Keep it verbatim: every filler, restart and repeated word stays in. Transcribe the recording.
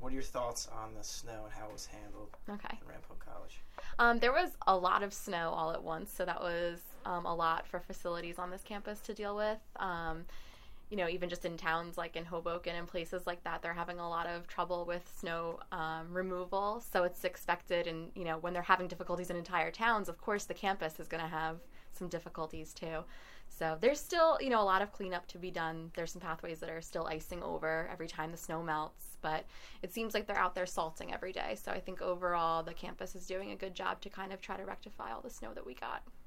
what are your thoughts on the snow and how it was handled Okay. at Ramapo College? Um, there was a lot of snow all at once, so that was um, a lot for facilities on this campus to deal with. Um, you know, even just in towns like in Hoboken and places like that, they're having a lot of trouble with snow um, removal. So it's expected, and, you know, when they're having difficulties in entire towns, of course the campus is going to have some difficulties too. So there's still, you know, a lot of cleanup to be done. There's some pathways that are still icing over every time the snow melts, but it seems like they're out there salting every day. So I think overall the campus is doing a good job to kind of try to rectify all the snow that we got.